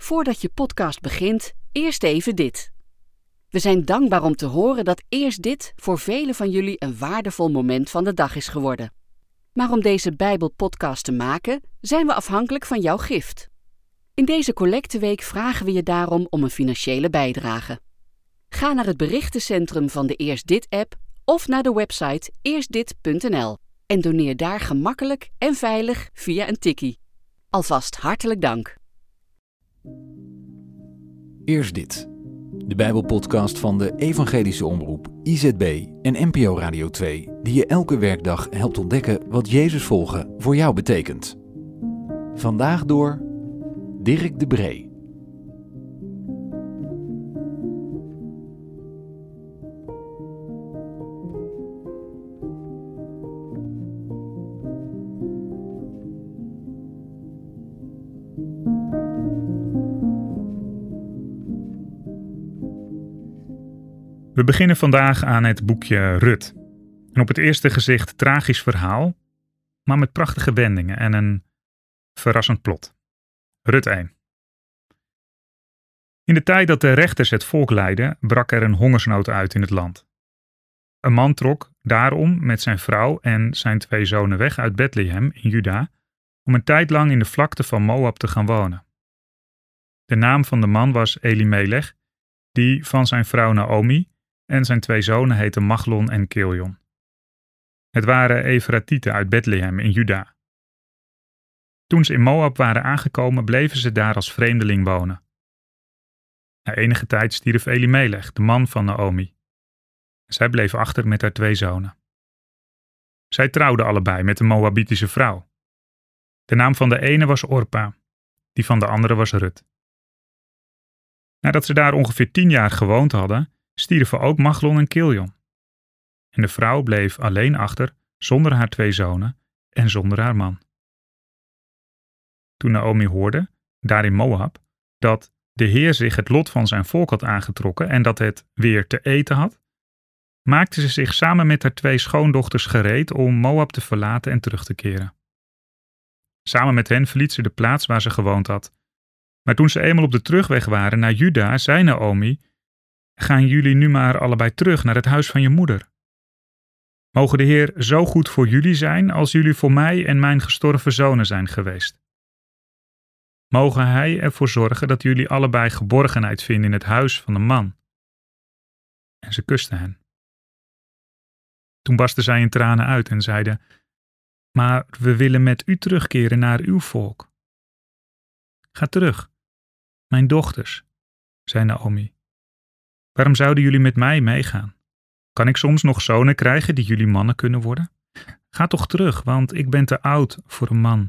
Voordat je podcast begint, eerst even dit. We zijn dankbaar om te horen dat eerst dit voor velen van jullie een waardevol moment van de dag is geworden. Maar om deze Bijbelpodcast te maken, zijn we afhankelijk van jouw gift. In deze collecteweek vragen we je daarom om een financiële bijdrage. Ga naar het berichtencentrum van de Eerst Dit-app of naar de website eerstdit.nl en doneer daar gemakkelijk en veilig via een tikkie. Alvast hartelijk dank. Eerst dit. De Bijbelpodcast van de Evangelische Omroep, IZB en NPO Radio 2, die je elke werkdag helpt ontdekken wat Jezus volgen voor jou betekent. Vandaag door Dirk de Bree. We beginnen vandaag aan het boekje Rut. En op het eerste gezicht tragisch verhaal, maar met prachtige wendingen en een verrassend plot. Rut 1. In de tijd dat de rechters het volk leidden, brak er een hongersnood uit in het land. Een man trok daarom met zijn vrouw en zijn 2 zonen weg uit Bethlehem in Juda om een tijd lang in de vlakte van Moab te gaan wonen. De naam van de man was Elimelech, die van zijn vrouw Naomi en zijn 2 zonen heten Machlon en Kiljon. Het waren Efratieten uit Bethlehem in Juda. Toen ze in Moab waren aangekomen, bleven ze daar als vreemdeling wonen. Na enige tijd stierf Elimelech, de man van Naomi. Zij bleef achter met haar 2 zonen. Zij trouwden allebei met een Moabitische vrouw. De naam van de ene was Orpa, die van de andere was Rut. Nadat ze daar ongeveer 10 jaar gewoond hadden, stierven ook Machlon en Kiljon. En de vrouw bleef alleen achter, zonder haar 2 zonen en zonder haar man. Toen Naomi hoorde, daar in Moab, dat de Heer zich het lot van zijn volk had aangetrokken en dat het weer te eten had, maakte ze zich samen met haar 2 schoondochters gereed om Moab te verlaten en terug te keren. Samen met hen verliet ze de plaats waar ze gewoond had. Maar toen ze eenmaal op de terugweg waren naar Juda, zei Naomi: gaan jullie nu maar allebei terug naar het huis van je moeder. Mogen de Heer zo goed voor jullie zijn als jullie voor mij en mijn gestorven zonen zijn geweest. Mogen Hij ervoor zorgen dat jullie allebei geborgenheid vinden in het huis van een man. En ze kuste hen. Toen barstten zij in tranen uit en zeiden: maar we willen met u terugkeren naar uw volk. Ga terug, mijn dochters, zei Naomi. Waarom zouden jullie met mij meegaan? Kan ik soms nog zonen krijgen die jullie mannen kunnen worden? Ga toch terug, want ik ben te oud voor een man.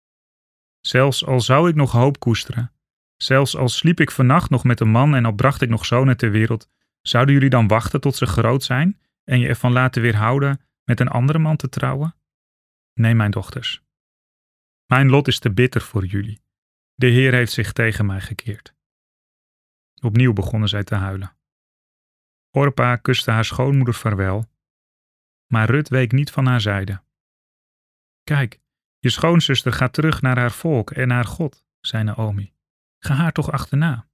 Zelfs al zou ik nog hoop koesteren, zelfs al sliep ik vannacht nog met een man en al bracht ik nog zonen ter wereld, zouden jullie dan wachten tot ze groot zijn en je ervan laten weerhouden met een andere man te trouwen? Nee, mijn dochters. Mijn lot is te bitter voor jullie. De Heer heeft zich tegen mij gekeerd. Opnieuw begonnen zij te huilen. Orpa kuste haar schoonmoeder vaarwel, maar Rut week niet van haar zijde. Kijk, je schoonzuster gaat terug naar haar volk en naar God, zei Naomi. Ga haar toch achterna.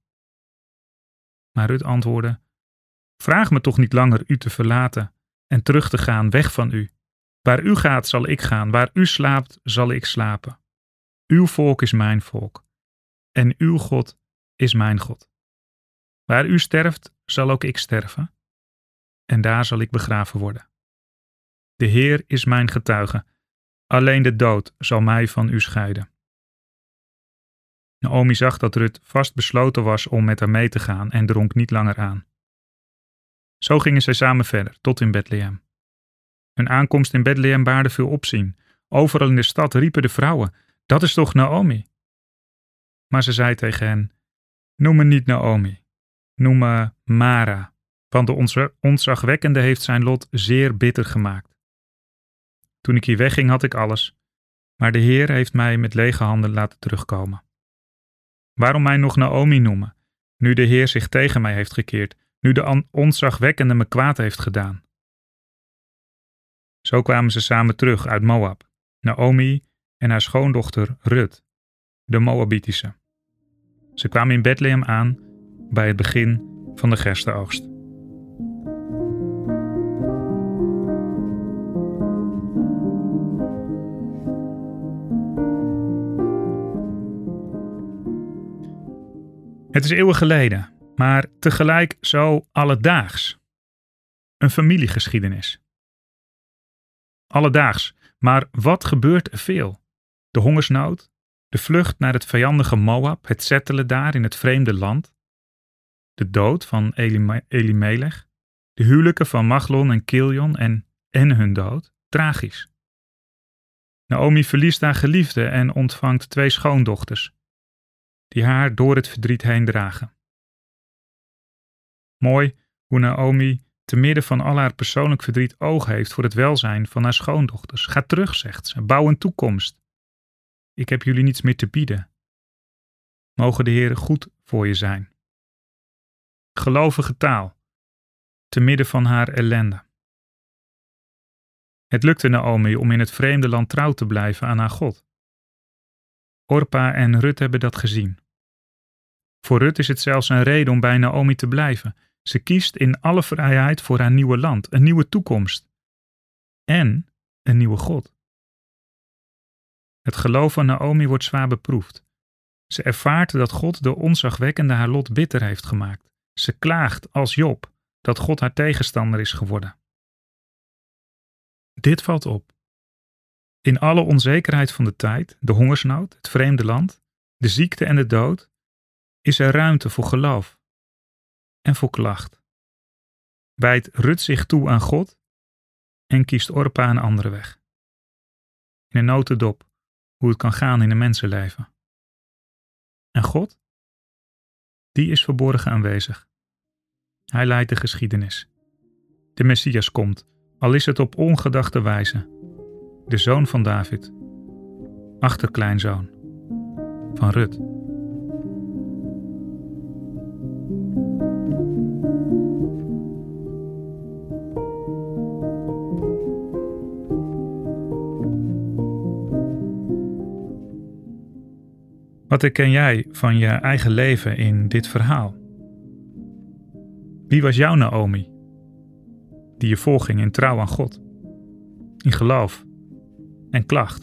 Maar Rut antwoordde: vraag me toch niet langer u te verlaten en terug te gaan weg van u. Waar u gaat zal ik gaan, waar u slaapt zal ik slapen. Uw volk is mijn volk en uw God is mijn God. Waar u sterft, zal ook ik sterven, en daar zal ik begraven worden. De Heer is mijn getuige, alleen de dood zal mij van u scheiden. Naomi zag dat Rut vast besloten was om met haar mee te gaan en dronk niet langer aan. Zo gingen zij samen verder, tot in Bethlehem. Hun aankomst in Bethlehem baarde veel opzien. Overal in de stad riepen de vrouwen: dat is toch Naomi? Maar ze zei tegen hen: noem me niet Naomi. Noem me Mara, want de ontzagwekkende heeft zijn lot zeer bitter gemaakt. Toen ik hier wegging had ik alles, maar de Heer heeft mij met lege handen laten terugkomen. Waarom mij nog Naomi noemen, nu de Heer zich tegen mij heeft gekeerd, nu de ontzagwekkende me kwaad heeft gedaan? Zo kwamen ze samen terug uit Moab, Naomi en haar schoondochter Rut, de Moabitische. Ze kwamen in Bethlehem aan bij het begin van de gerstenoogst. Het is eeuwen geleden, maar tegelijk zo alledaags. Een familiegeschiedenis. Alledaags, maar wat gebeurt er veel? De hongersnood, de vlucht naar het vijandige Moab, het settelen daar in het vreemde land, de dood van Elimelech, de huwelijken van Machlon en Kilion en hun dood, tragisch. Naomi verliest haar geliefde en ontvangt 2 schoondochters, die haar door het verdriet heen dragen. Mooi hoe Naomi te midden van al haar persoonlijk verdriet oog heeft voor het welzijn van haar schoondochters. Ga terug, zegt ze, bouw een toekomst. Ik heb jullie niets meer te bieden. Mogen de Heere goed voor je zijn. Gelovige taal, te midden van haar ellende. Het lukte Naomi om in het vreemde land trouw te blijven aan haar God. Orpa en Rut hebben dat gezien. Voor Rut is het zelfs een reden om bij Naomi te blijven. Ze kiest in alle vrijheid voor haar nieuwe land, een nieuwe toekomst en een nieuwe God. Het geloof van Naomi wordt zwaar beproefd. Ze ervaart dat God de ontzagwekkende haar lot bitter heeft gemaakt. Ze klaagt als Job dat God haar tegenstander is geworden. Dit valt op. In alle onzekerheid van de tijd, de hongersnood, het vreemde land, de ziekte en de dood, is er ruimte voor geloof en voor klacht. Bijt Rut zich toe aan God en kiest Orpa een andere weg. In een notendop hoe het kan gaan in een mensenleven. En God? Die is verborgen aanwezig. Hij leidt de geschiedenis. De Messias komt, al is het op ongedachte wijze. De zoon van David, achterkleinzoon van Rut. Wat herken jij van je eigen leven in dit verhaal? Wie was jouw Naomi, die je volging in trouw aan God, in geloof en klacht?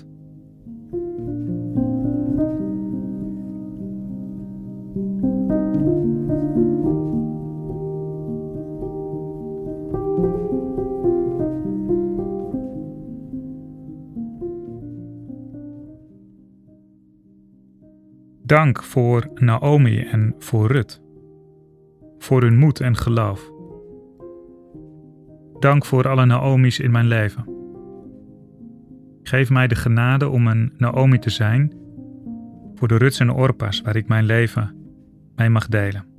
Dank voor Naomi en voor Rut, voor hun moed en geloof. Dank voor alle Naomi's in mijn leven. Geef mij de genade om een Naomi te zijn voor de Ruts en Orpa's waar ik mijn leven mee mag delen.